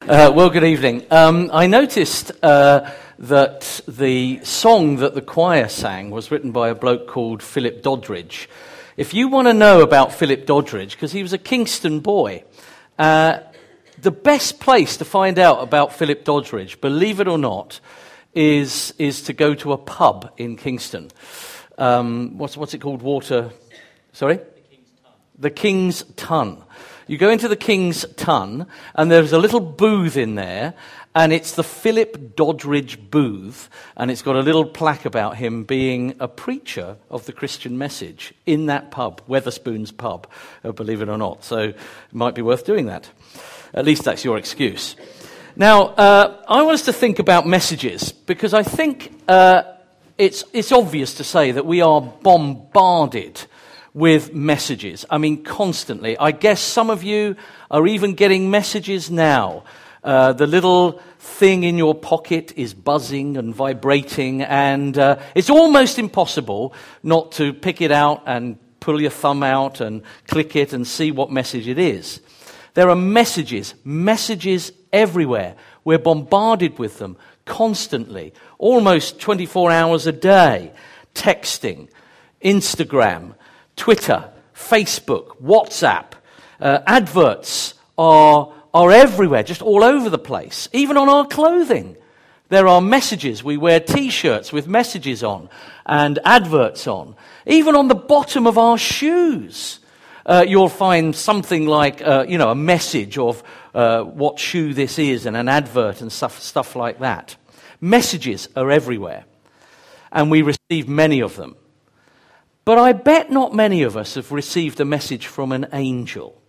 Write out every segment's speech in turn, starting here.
Well, good evening. I noticed that the song that the choir sang was written by a bloke called Philip Doddridge. If you want to know about Philip Doddridge, because he was a Kingston boy, the best place to find out about Philip Doddridge, believe it or not, is to go to a pub in Kingston. What's it called? Sorry? The King's Tun. You go into the King's Tun, and there's a little booth in there, and it's the Philip Doddridge booth, and it's got a little plaque about him being a preacher of the Christian message in that pub, Weatherspoon's pub, believe it or not. So it might be worth doing that. At least that's your excuse. Now, I want us to think about messages, because I think it's obvious to say that we are bombarded with messages. I mean, constantly. I guess some of you are even getting messages now. The little thing in your pocket is buzzing and vibrating, and it's almost impossible not to pick it out and pull your thumb out and click it and see what message it is. There are messages everywhere. We're bombarded with them constantly, almost 24 hours a day. Texting, Instagram, Twitter, Facebook, WhatsApp, adverts are everywhere, just all over the place. Even on our clothing, there are messages. We wear T-shirts with messages on and adverts on. Even on the bottom of our shoes, you'll find something like, a message of what shoe this is and an advert and stuff like that. Messages are everywhere, and we receive many of them. But I bet not many of us have received a message from an angel.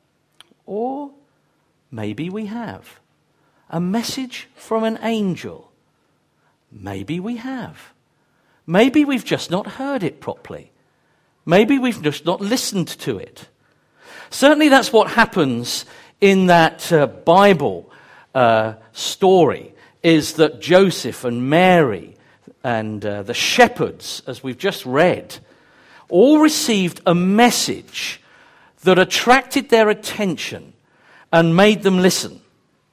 Or maybe we have. A message from an angel. Maybe we have. Maybe we've just not heard it properly. Maybe we've just not listened to it. Certainly that's what happens in that Bible story, is that Joseph and Mary and the shepherds, as we've just read, all received a message that attracted their attention and made them listen.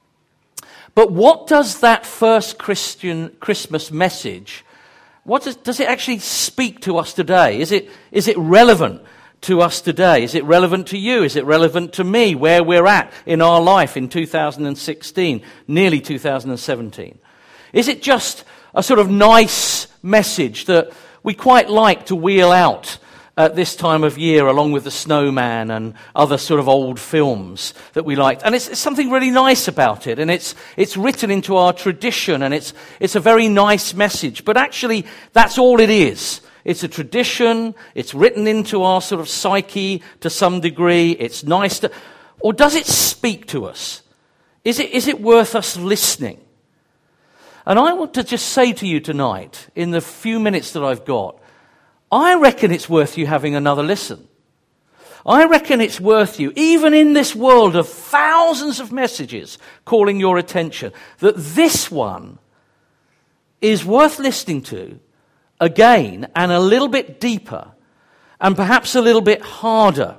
But what does that first Christmas message, does it actually speak to us today? Is it relevant to us today? Is it relevant to you? Is it relevant to me, where we're at in our life in 2016, nearly 2017? Is it just a sort of nice message that we quite like to wheel out at this time of year, along with the Snowman and other sort of old films that we liked? And it's something really nice about it, and it's written into our tradition, and it's a very nice message. But actually, that's all it is. It's a tradition. It's written into our sort of psyche to some degree. It's nice to, or does it speak to us? Is it worth us listening? And I want to just say to you tonight, in the few minutes that I've got, I reckon it's worth you having another listen. I reckon it's worth you, even in this world of thousands of messages calling your attention, that this one is worth listening to again and a little bit deeper and perhaps a little bit harder.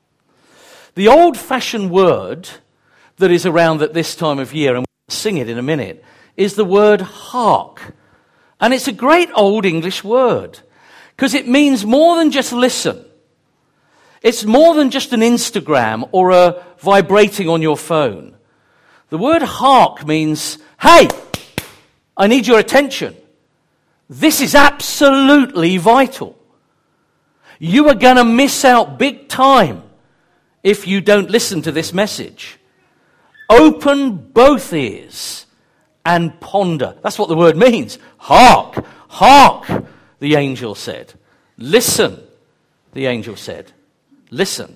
The old-fashioned word that is around at this time of year, and we'll sing it in a minute, is the word hark. And it's a great old English word, because it means more than just listen. It's more than just an Instagram or a vibrating on your phone. The word hark means, hey, I need your attention. This is absolutely vital. You are going to miss out big time if you don't listen to this message. Open both ears and ponder. That's what the word means. Hark, hark, the angel said. Listen, the angel said. Listen.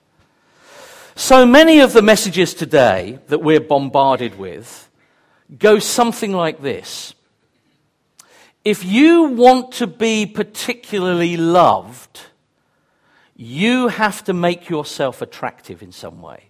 So many of the messages today that we're bombarded with go something like this. If you want to be particularly loved, you have to make yourself attractive in some way.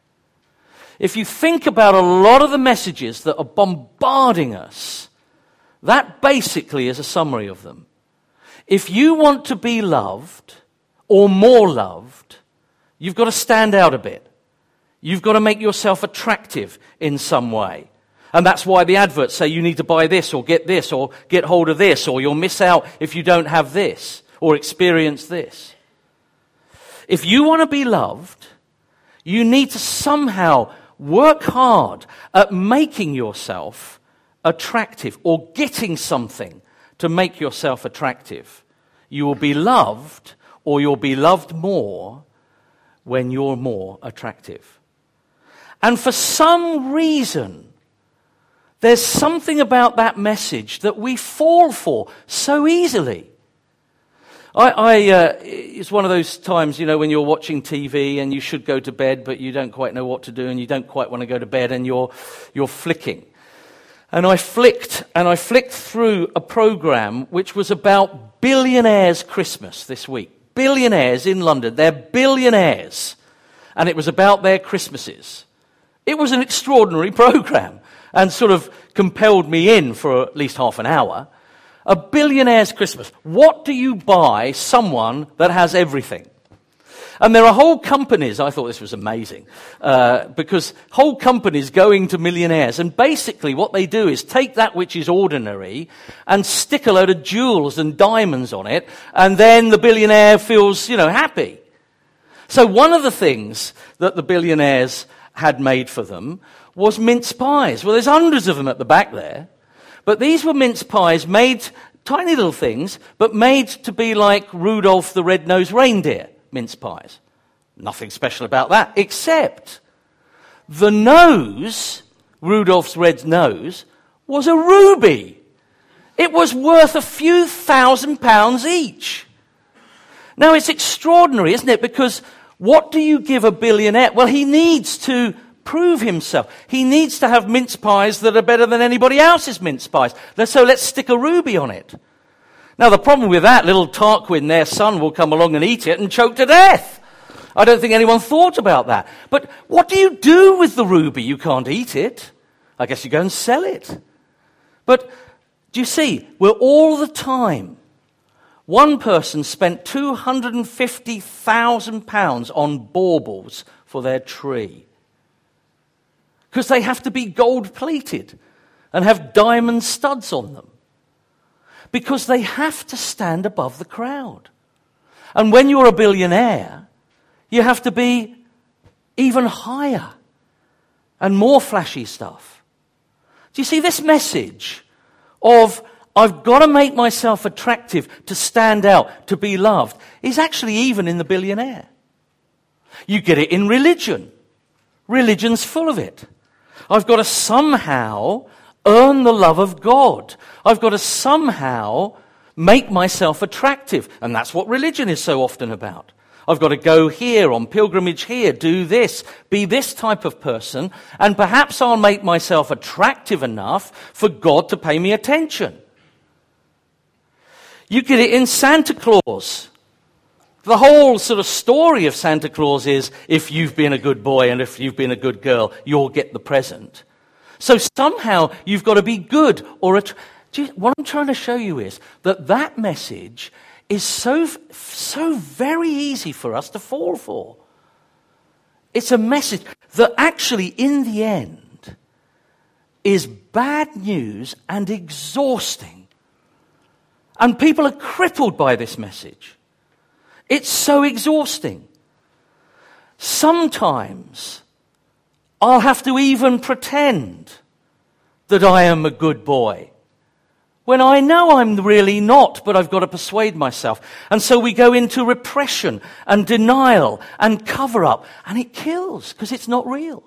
If you think about a lot of the messages that are bombarding us, that basically is a summary of them. If you want to be loved, or more loved, you've got to stand out a bit. You've got to make yourself attractive in some way. And that's why the adverts say you need to buy this or get hold of this, or you'll miss out if you don't have this or experience this. If you want to be loved, you need to somehow work hard at making yourself attractive or getting something to make yourself attractive. You will be loved, or you'll be loved more when you're more attractive. And for some reason, there's something about that message that we fall for so easily. It's one of those times, when you're watching TV and you should go to bed, but you don't quite know what to do, and you don't quite want to go to bed, and you're flicking. And I flicked through a program which was about billionaires' Christmas this week. Billionaires in London. They're billionaires. And it was about their Christmases. It was an extraordinary program and sort of compelled me in for at least half an hour. A billionaire's Christmas. What do you buy someone that has everything? And there are whole companies, I thought this was amazing, because whole companies going to millionaires, and basically what they do is take that which is ordinary and stick a load of jewels and diamonds on it, and then the billionaire feels, happy. So one of the things that the billionaires had made for them was mince pies. Well, there's hundreds of them at the back there, but these were mince pies made, tiny little things, but made to be like Rudolph the Red-Nosed Reindeer mince pies. Nothing special about that, except the nose, Rudolph's red nose, was a ruby. It was worth a few £1,000s each. Now, it's extraordinary, isn't it? Because what do you give a billionaire? Well, he needs to prove himself. He needs to have mince pies that are better than anybody else's mince pies. So let's stick a ruby on it. Now, the problem with that, little Tarquin, their son, will come along and eat it and choke to death. I don't think anyone thought about that. But what do you do with the ruby? You can't eat it. I guess you go and sell it. But do you see, we're all the time. One person spent £250,000 on baubles for their tree, because they have to be gold-plated and have diamond studs on them, because they have to stand above the crowd. And when you're a billionaire, you have to be even higher and more flashy stuff. Do you see this message of I've got to make myself attractive to stand out, to be loved, is actually even in the billionaire. You get it in religion. Religion's full of it. I've got to somehow earn the love of God. I've got to somehow make myself attractive. And that's what religion is so often about. I've got to go here, on pilgrimage here, do this, be this type of person, and perhaps I'll make myself attractive enough for God to pay me attention. You get it in Santa Claus. The whole sort of story of Santa Claus is, if you've been a good boy and if you've been a good girl, you'll get the present. So somehow you've got to be good. What I'm trying to show you is that message is so very easy for us to fall for. It's a message that actually, in the end, is bad news and exhausting. And people are crippled by this message. It's so exhausting. Sometimes I'll have to even pretend that I am a good boy, when I know I'm really not, but I've got to persuade myself. And so we go into repression and denial and cover-up, and it kills because it's not real.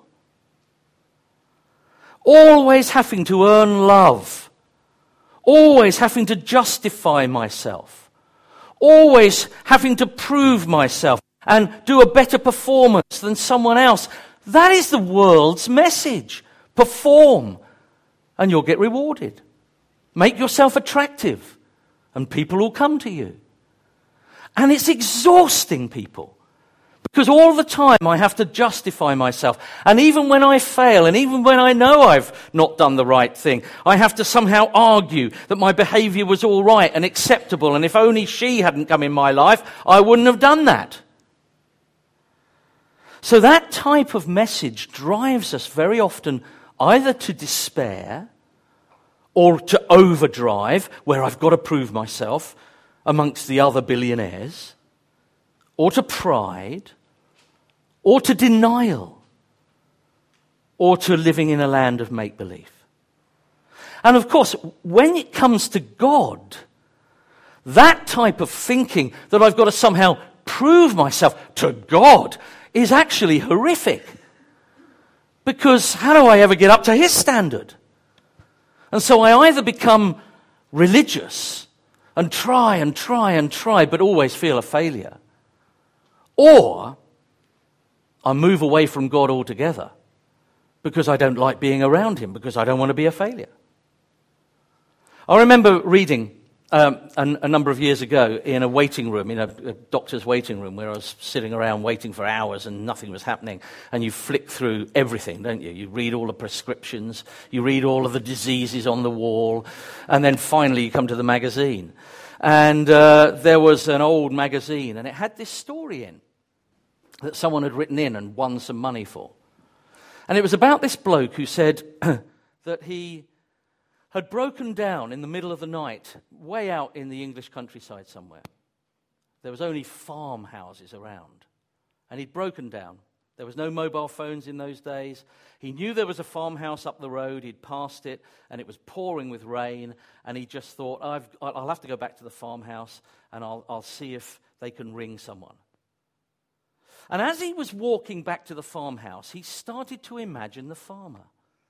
Always having to earn love. Always having to justify myself. Always having to prove myself and do a better performance than someone else. That is the world's message. Perform, and you'll get rewarded. Make yourself attractive, and people will come to you. And it's exhausting, people. Because all the time I have to justify myself. And even when I fail, and even when I know I've not done the right thing, I have to somehow argue that my behavior was all right and acceptable, and if only she hadn't come in my life, I wouldn't have done that. So that type of message drives us very often either to despair or to overdrive, where I've got to prove myself amongst the other billionaires, or to pride, or to denial, or to living in a land of make-believe. And of course, when it comes to God, that type of thinking that I've got to somehow prove myself to God is actually horrific. Because how do I ever get up to his standard? And so I either become religious and try, but always feel a failure. Or I move away from God altogether because I don't like being around him, because I don't want to be a failure. I remember reading a number of years ago in a waiting room, in a doctor's waiting room, where I was sitting around waiting for hours and nothing was happening. And you flick through everything, don't you? You read all the prescriptions, you read all of the diseases on the wall, and then finally you come to the magazine. And there was an old magazine, and it had this story in that someone had written in and won some money for. And it was about this bloke who said that he had broken down in the middle of the night, way out in the English countryside somewhere. There was only farmhouses around. And he'd broken down. There was no mobile phones in those days. He knew there was a farmhouse up the road. He'd passed it, and it was pouring with rain. And he just thought, I'll have to go back to the farmhouse, and I'll see if they can ring someone. And as he was walking back to the farmhouse, he started to imagine the farmer.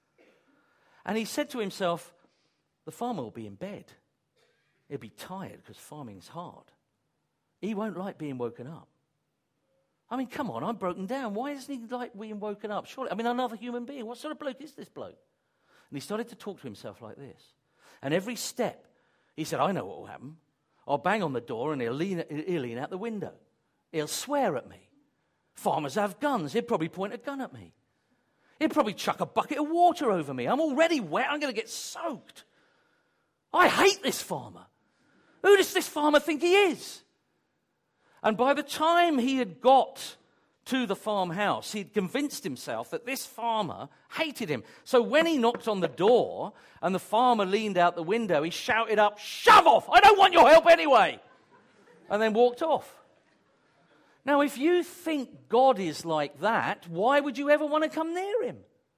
And he said to himself, the farmer will be in bed. He'll be tired because farming's hard. He won't like being woken up. I mean, come on, I'm broken down. Why doesn't he like being woken up? Surely, I mean, another human being. What sort of bloke is this bloke? And he started to talk to himself like this. And every step, he said, I know what will happen. I'll bang on the door and he'll lean out the window. He'll swear at me. Farmers have guns. He'll probably point a gun at me. He'll probably chuck a bucket of water over me. I'm already wet. I'm going to get soaked. I hate this farmer. Who does this farmer think he is? And by the time he had got to the farmhouse, he'd convinced himself that this farmer hated him. So when he knocked on the door and the farmer leaned out the window, he shouted up, "Shove off! I don't want your help anyway!" And then walked off. Now, if you think God is like that, why would you ever want to come near him?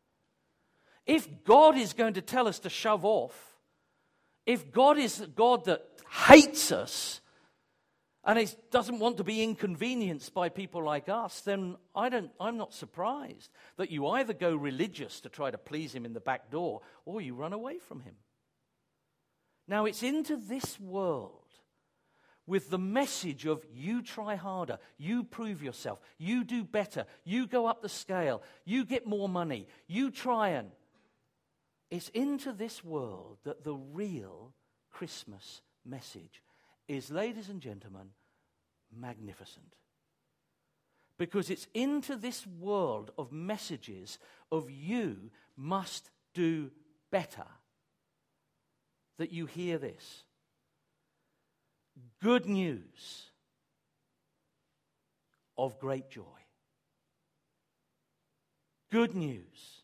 If God is going to tell us to shove off, if God is a God that hates us and doesn't want to be inconvenienced by people like us, then I'm not surprised that you either go religious to try to please him in the back door, or you run away from him. Now, it's into this world with the message of you try harder, you prove yourself, you do better, you go up the scale, you get more money, you try and... It's into this world that the real Christmas message is, ladies and gentlemen, magnificent. Because it's into this world of messages of you must do better that you hear this. Good news of great joy. Good news.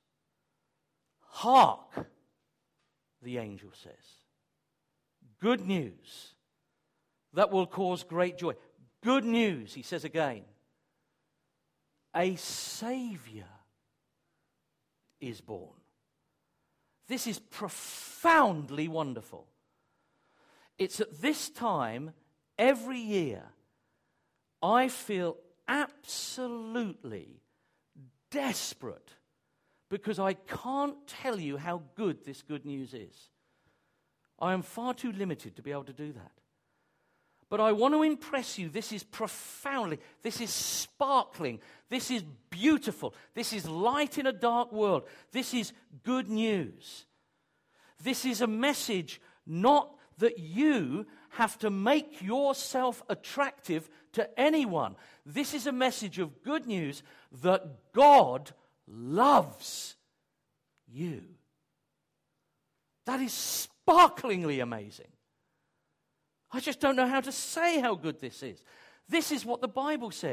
Hark, the angel says. Good news that will cause great joy. Good news, he says again. A Savior is born. This is profoundly wonderful. It's at this time every year I feel absolutely desperate because I can't tell you how good this good news is. I am far too limited to be able to do that. But I want to impress you, this is profoundly, this is sparkling, this is beautiful, this is light in a dark world, this is good news. This is a message not that you have to make yourself attractive to anyone. This is a message of good news that God loves you. That is sparklingly amazing. I just don't know how to say how good this is. This is what the Bible says.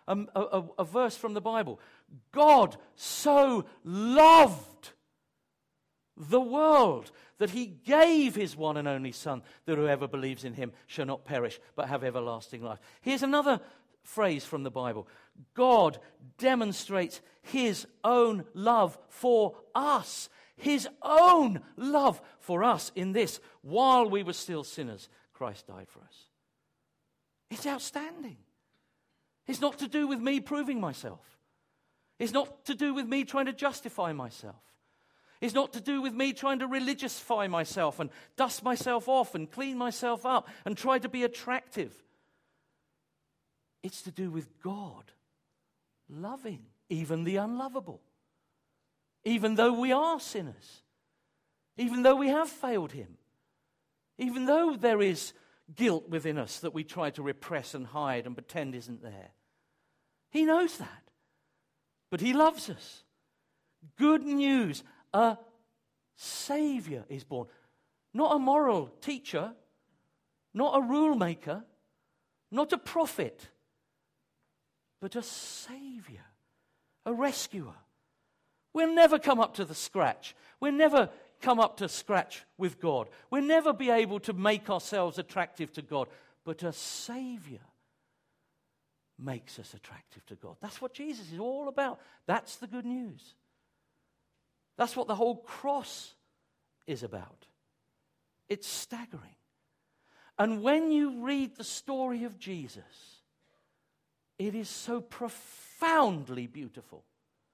a verse from the Bible. God so loved the world that he gave his one and only Son, that whoever believes in him shall not perish but have everlasting life. Here's another phrase from the Bible. God demonstrates his own love for us. His own love for us in this: while we were still sinners, Christ died for us. It's outstanding. It's not to do with me proving myself. It's not to do with me trying to justify myself. It's not to do with me trying to religiousify myself and dust myself off and clean myself up and try to be attractive. It's to do with God loving even the unlovable. Even though we are sinners. Even though we have failed him. Even though there is guilt within us that we try to repress and hide and pretend isn't there. He knows that. But he loves us. Good news. A Savior is born. Not a moral teacher. Not a rule maker. Not a prophet. But a Savior. A rescuer. We'll never come up to the scratch. We'll never come up to scratch with God. We'll never be able to make ourselves attractive to God. But a Savior makes us attractive to God. That's what Jesus is all about. That's the good news. That's what the whole cross is about. It's staggering. And when you read the story of Jesus, it is so profoundly beautiful.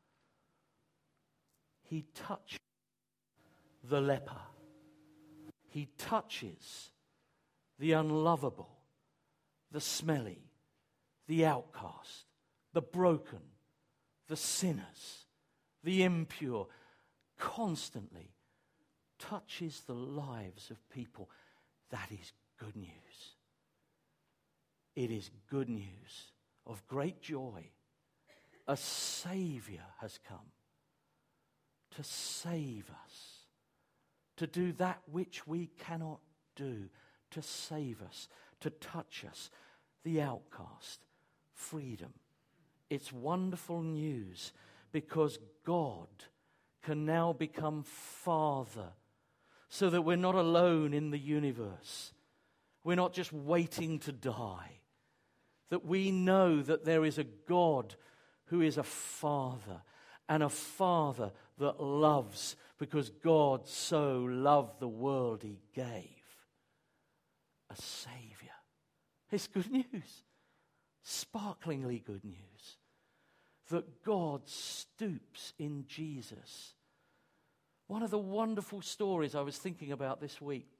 He touches the leper. He touches the unlovable, the smelly, the outcast, the broken, the sinners, the impure. Constantly touches the lives of people. That is good news. It is good news of great joy. A Savior has come to save us, to do that which we cannot do, to save us, to touch us, the outcast, freedom. It's wonderful news because God can now become Father so that we're not alone in the universe. We're not just waiting to die. That we know that there is a God who is a Father, and a Father that loves, because God so loved the world he gave. A Savior. It's good news. Sparklingly good news. That God stoops in Jesus. One of the wonderful stories I was thinking about this week.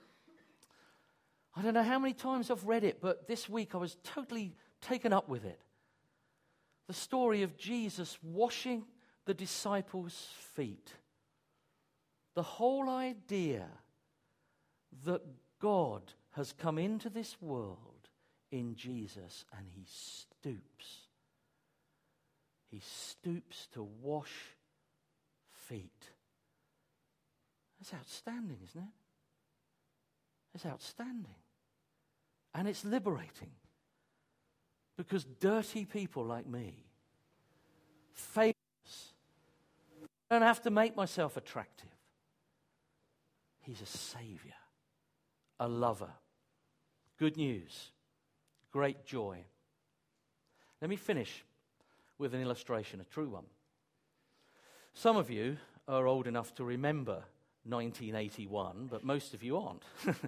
I don't know how many times I've read it, but this week I was totally taken up with it. The story of Jesus washing the disciples' feet. The whole idea that God has come into this world in Jesus and he stoops. He stoops to wash feet. That's outstanding, isn't it? It's outstanding. And it's liberating. Because dirty people like me, famous, I don't have to make myself attractive. He's a Savior, a lover. Good news, great joy. Let me finish with an illustration, a true one. Some of you are old enough to remember 1981, but most of you aren't.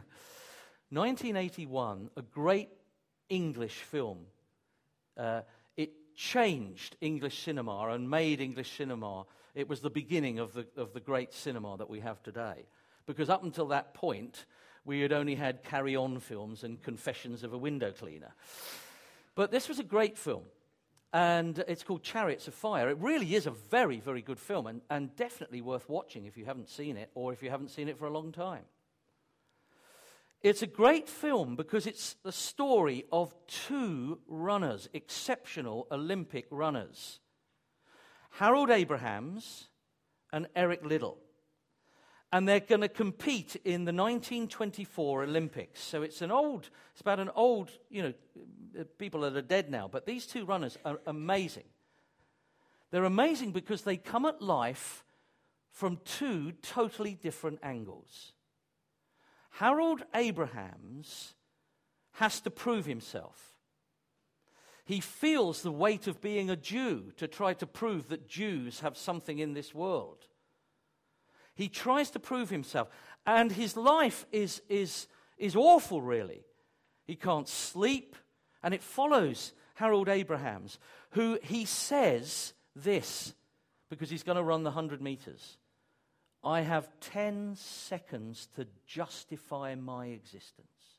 1981, a great English film. It changed English cinema and made English cinema. It was the beginning of the great cinema that we have today. Because up until that point, we had only had Carry-On films and Confessions of a Window Cleaner. But this was a great film. And it's called Chariots of Fire. It really is a very, very good film and definitely worth watching if you haven't seen it or if you haven't seen it for a long time. It's a great film because it's the story of two runners, exceptional Olympic runners, Harold Abrahams and Eric Liddell. And they're going to compete in the 1924 Olympics. So it's about an old, people that are dead now. But these two runners are amazing. They're amazing because they come at life from two totally different angles. Harold Abrahams has to prove himself. He feels the weight of being a Jew to try to prove that Jews have something in this world. He tries to prove himself, and his life is awful, really. He can't sleep, and it follows Harold Abrahams, who he says this, because he's going to run the 100 meters. I have 10 seconds to justify my existence.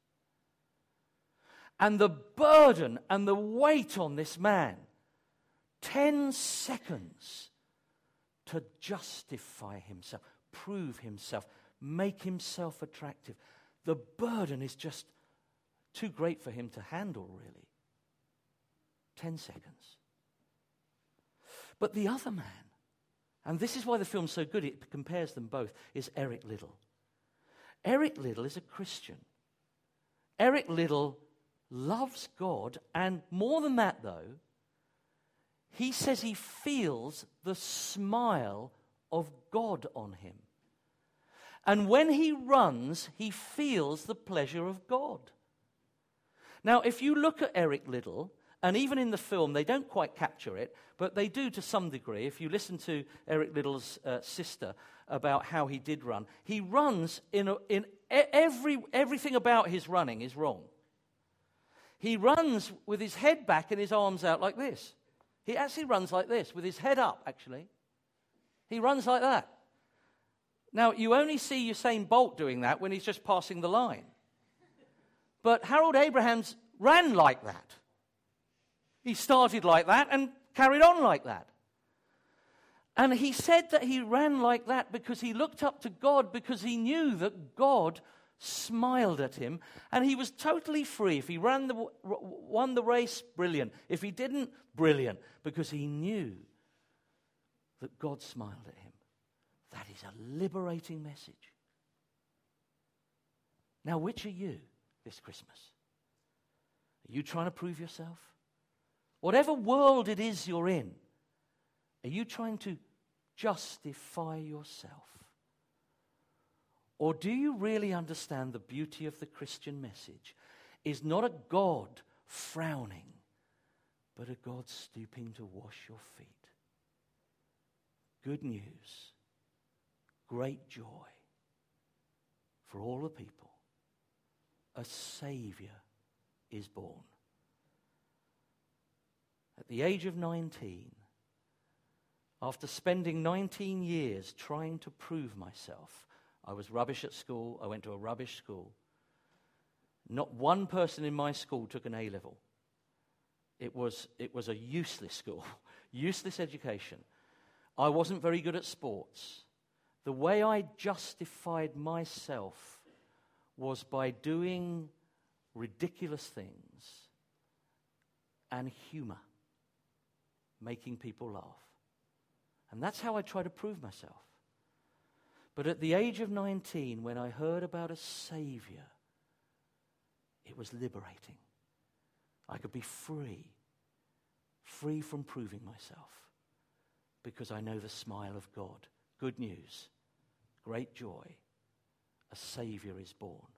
And the burden and the weight on this man, 10 seconds to justify himself, prove himself, make himself attractive. The burden is just too great for him to handle, really. 10 seconds. But the other man, and this is why the film's so good, it compares them both, is Eric Liddell. Eric Liddell is a Christian. Eric Liddell loves God, and more than that, though, he says he feels the smile of God on him. And when he runs, he feels the pleasure of God. Now, if you look at Eric Liddell, and even in the film, they don't quite capture it, but they do to some degree. If you listen to Eric Liddell's sister about how he did run, he runs everything about his running is wrong. He runs with his head back and his arms out like this. He actually runs like this, with his head up, actually. He runs like that. Now, you only see Usain Bolt doing that when he's just passing the line. But Harold Abrahams ran like that. He started like that and carried on like that. And he said that he ran like that because he looked up to God, because he knew that God smiled at him, and he was totally free. If he won the race, brilliant. If he didn't, brilliant, because he knew that God smiled at him. That is a liberating message. Now, which are you this Christmas? Are you trying to prove yourself? Whatever world it is you're in, are you trying to justify yourself? Or do you really understand the beauty of the Christian message is not a God frowning, but a God stooping to wash your feet? Good news, great joy for all the people. A Savior is born. At the age of 19, after spending 19 years trying to prove myself, I was rubbish at school. I went to a rubbish school. Not one person in my school took an A-level. It was a useless school, useless education. I wasn't very good at sports. The way I justified myself was by doing ridiculous things and humor, making people laugh. And that's how I try to prove myself. But at the age of 19, when I heard about a Savior, it was liberating. I could be free from proving myself, because I know the smile of God. Good news, great joy, a Savior is born.